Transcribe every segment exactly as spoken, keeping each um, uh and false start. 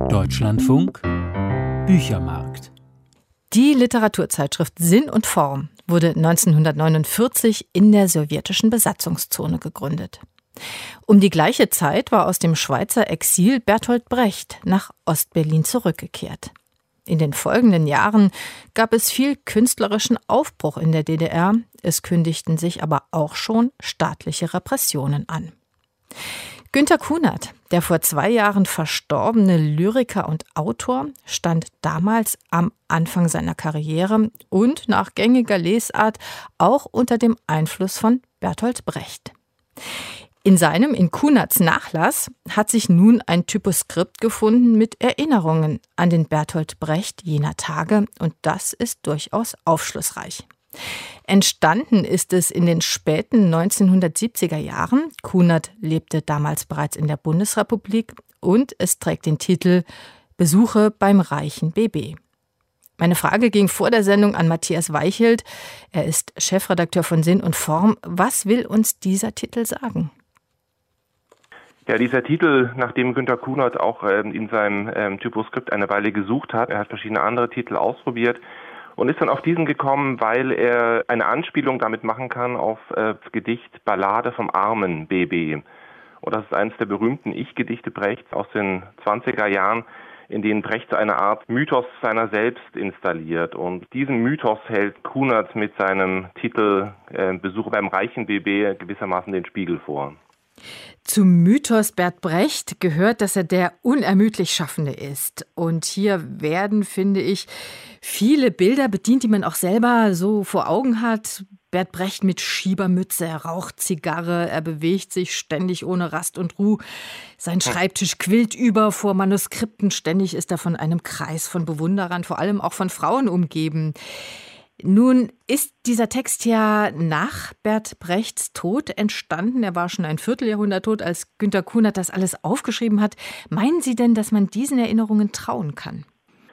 Deutschlandfunk Büchermarkt. Die Literaturzeitschrift Sinn und Form wurde neunzehnhundertneunundvierzig in der sowjetischen Besatzungszone gegründet. Um die gleiche Zeit war aus dem Schweizer Exil Bertolt Brecht nach Ostberlin zurückgekehrt. In den folgenden Jahren gab es viel künstlerischen Aufbruch in der D D R, es kündigten sich aber auch schon staatliche Repressionen an. Günter Kunert, der vor zwei Jahren verstorbene Lyriker und Autor, stand damals am Anfang seiner Karriere und nach gängiger Lesart auch unter dem Einfluss von Bertolt Brecht. In seinem, in Kunerts Nachlass hat sich nun ein Typoskript gefunden mit Erinnerungen an den Bertolt Brecht jener Tage, und das ist durchaus aufschlussreich. Entstanden ist es in den späten neunzehnhundertsiebziger Jahren. Kunert lebte damals bereits in der Bundesrepublik und es trägt den Titel Besuche beim reichen B B. Meine Frage ging vor der Sendung an Matthias Weichelt. Er ist Chefredakteur von Sinn und Form. Was will uns dieser Titel sagen? Ja, dieser Titel, nachdem Günter Kunert auch ähm, in seinem ähm, Typoskript eine Weile gesucht hat, er hat verschiedene andere Titel ausprobiert und ist dann auf diesen gekommen, weil er eine Anspielung damit machen kann auf äh, das Gedicht Ballade vom armen B B. Und das ist eines der berühmten Ich-Gedichte Brechts aus den zwanziger Jahren, in denen Brecht so eine Art Mythos seiner selbst installiert. Und diesen Mythos hält Kunert mit seinem Titel äh, Besuche beim reichen B B gewissermaßen den Spiegel vor. Zum Mythos Bert Brecht gehört, dass er der unermüdlich Schaffende ist. Und hier werden, finde ich, viele Bilder bedient, die man auch selber so vor Augen hat. Bert Brecht mit Schiebermütze, er raucht Zigarre, er bewegt sich ständig ohne Rast und Ruhe. Sein Schreibtisch quillt über vor Manuskripten. Ständig ist er von einem Kreis von Bewunderern, vor allem auch von Frauen umgeben. Nun ist dieser Text ja nach Bert Brechts Tod entstanden. Er war schon ein Vierteljahrhundert tot, als Günter Kunert das alles aufgeschrieben hat. Meinen Sie denn, dass man diesen Erinnerungen trauen kann?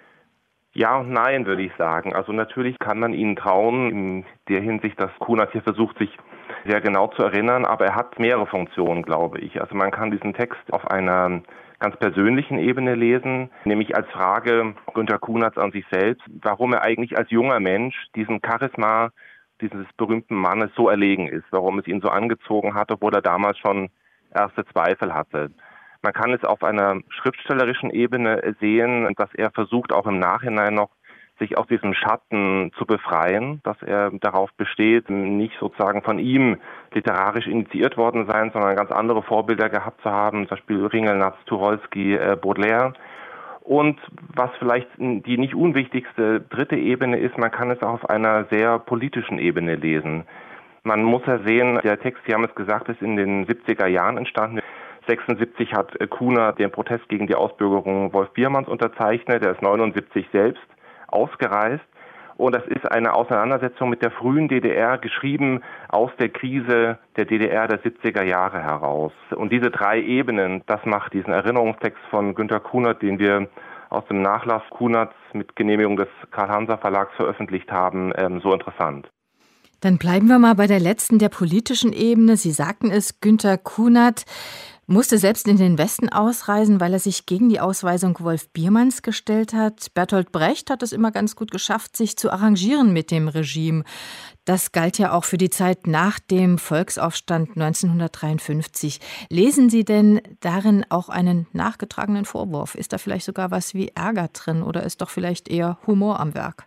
Ja und nein, würde ich sagen. Also natürlich kann man ihnen trauen, in der Hinsicht, dass Kunert hier versucht, sich sehr genau zu erinnern, aber er hat mehrere Funktionen, glaube ich. Also man kann diesen Text auf einer ganz persönlichen Ebene lesen, nämlich als Frage Günter Kunerts an sich selbst, warum er eigentlich als junger Mensch diesem Charisma dieses berühmten Mannes so erlegen ist, warum es ihn so angezogen hat, obwohl er damals schon erste Zweifel hatte. Man kann es auf einer schriftstellerischen Ebene sehen, dass er versucht, auch im Nachhinein noch sich aus diesem Schatten zu befreien, dass er darauf besteht, nicht sozusagen von ihm literarisch initiiert worden sein, sondern ganz andere Vorbilder gehabt zu haben, zum Beispiel Ringelnatz, Tucholsky, äh, Baudelaire. Und was vielleicht die nicht unwichtigste dritte Ebene ist, man kann es auch auf einer sehr politischen Ebene lesen. Man muss ja sehen, der Text, Sie haben es gesagt, ist in den siebziger Jahren entstanden. sechsundsiebzig hat Kunert den Protest gegen die Ausbürgerung Wolf Biermanns unterzeichnet, er ist neunundsiebzig selbst ausgereist. Und das ist eine Auseinandersetzung mit der frühen D D R, geschrieben aus der Krise der D D R der siebziger Jahre heraus. Und diese drei Ebenen, das macht diesen Erinnerungstext von Günter Kunert, den wir aus dem Nachlass Kunerts mit Genehmigung des Karl-Hanser-Verlags veröffentlicht haben, ähm, so interessant. Dann bleiben wir mal bei der letzten, der politischen Ebene. Sie sagten es, Günter Kunert musste selbst in den Westen ausreisen, weil er sich gegen die Ausweisung Wolf Biermanns gestellt hat. Bertolt Brecht hat es immer ganz gut geschafft, sich zu arrangieren mit dem Regime. Das galt ja auch für die Zeit nach dem Volksaufstand neunzehnhundertdreiundfünfzig. Lesen Sie denn darin auch einen nachgetragenen Vorwurf? Ist da vielleicht sogar was wie Ärger drin oder ist doch vielleicht eher Humor am Werk?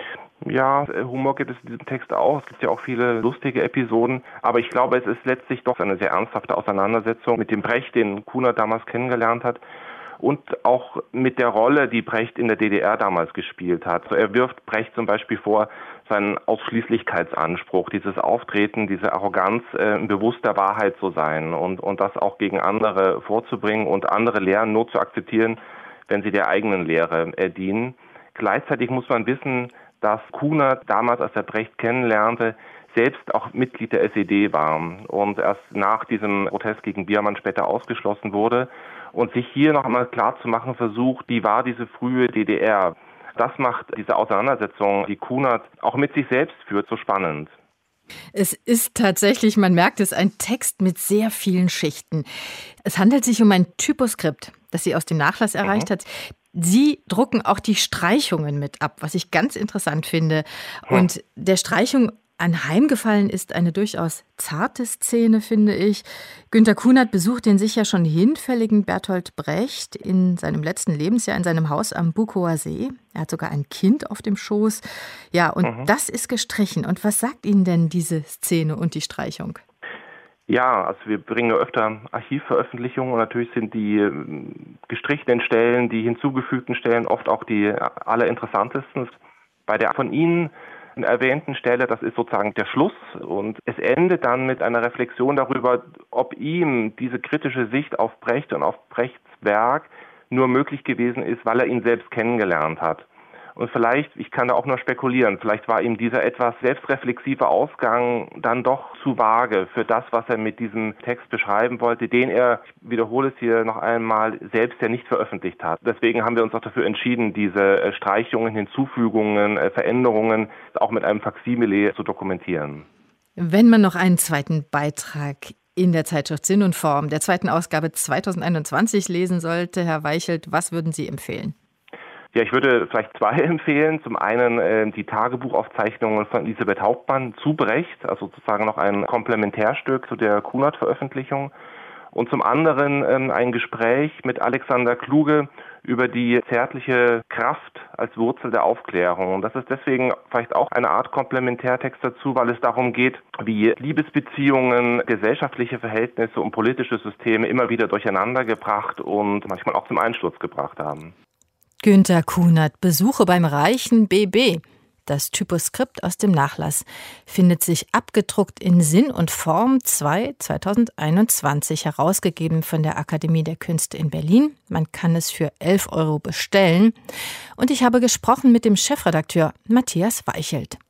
Ja, Humor gibt es in diesem Text auch. Es gibt ja auch viele lustige Episoden. Aber ich glaube, es ist letztlich doch eine sehr ernsthafte Auseinandersetzung mit dem Brecht, den Kunert damals kennengelernt hat. Und auch mit der Rolle, die Brecht in der D D R damals gespielt hat. Also er wirft Brecht zum Beispiel vor, seinen Ausschließlichkeitsanspruch, dieses Auftreten, diese Arroganz, äh, bewusst der Wahrheit zu sein und, und das auch gegen andere vorzubringen und andere Lehren nur zu akzeptieren, wenn sie der eigenen Lehre äh, dienen. Gleichzeitig muss man wissen, dass Kunert damals, als er Brecht kennenlernte, selbst auch Mitglied der S E D war und erst nach diesem Protest gegen Biermann später ausgeschlossen wurde und sich hier noch einmal klarzumachen versucht, wie war diese frühe D D R. Das macht diese Auseinandersetzung, die Kunert auch mit sich selbst führt, so spannend. Es ist tatsächlich, man merkt es, ein Text mit sehr vielen Schichten. Es handelt sich um ein Typoskript, das sie aus dem Nachlass erreicht mhm. hat. Sie drucken auch die Streichungen mit ab, was ich ganz interessant finde. Und der Streichung anheimgefallen ist eine durchaus zarte Szene, finde ich. Günter Kunert besucht den sicher schon hinfälligen Bertolt Brecht in seinem letzten Lebensjahr in seinem Haus am Bukower See. Er hat sogar ein Kind auf dem Schoß. Ja, und mhm. das ist gestrichen. Und was sagt Ihnen denn diese Szene und die Streichung? Ja, also wir bringen ja öfter Archivveröffentlichungen und natürlich sind die gestrichenen Stellen, die hinzugefügten Stellen oft auch die allerinteressantesten. Bei der von Ihnen erwähnten Stelle, das ist sozusagen der Schluss und es endet dann mit einer Reflexion darüber, ob ihm diese kritische Sicht auf Brecht und auf Brechts Werk nur möglich gewesen ist, weil er ihn selbst kennengelernt hat. Und vielleicht, ich kann da auch nur spekulieren, vielleicht war ihm dieser etwas selbstreflexive Ausgang dann doch zu vage für das, was er mit diesem Text beschreiben wollte, den er, ich wiederhole es hier noch einmal, selbst ja nicht veröffentlicht hat. Deswegen haben wir uns auch dafür entschieden, diese Streichungen, Hinzufügungen, Veränderungen auch mit einem Faksimile zu dokumentieren. Wenn man noch einen zweiten Beitrag in der Zeitschrift Sinn und Form, der zweiten Ausgabe zweitausendeinundzwanzig lesen sollte, Herr Weichelt, was würden Sie empfehlen? Ja, ich würde vielleicht zwei empfehlen. Zum einen äh, die Tagebuchaufzeichnungen von Elisabeth Hauptmann zu Brecht, also sozusagen noch ein Komplementärstück zu der Kunert-Veröffentlichung. Und zum anderen ähm, ein Gespräch mit Alexander Kluge über die zärtliche Kraft als Wurzel der Aufklärung. Und das ist deswegen vielleicht auch eine Art Komplementärtext dazu, weil es darum geht, wie Liebesbeziehungen, gesellschaftliche Verhältnisse und politische Systeme immer wieder durcheinandergebracht und manchmal auch zum Einsturz gebracht haben. Günter Kunert, Besuche beim reichen B B. Das Typoskript aus dem Nachlass findet sich abgedruckt in Sinn und Form zwei zweitausendeinundzwanzig, herausgegeben von der Akademie der Künste in Berlin. Man kann es für elf Euro bestellen. Und ich habe gesprochen mit dem Chefredakteur Matthias Weichelt.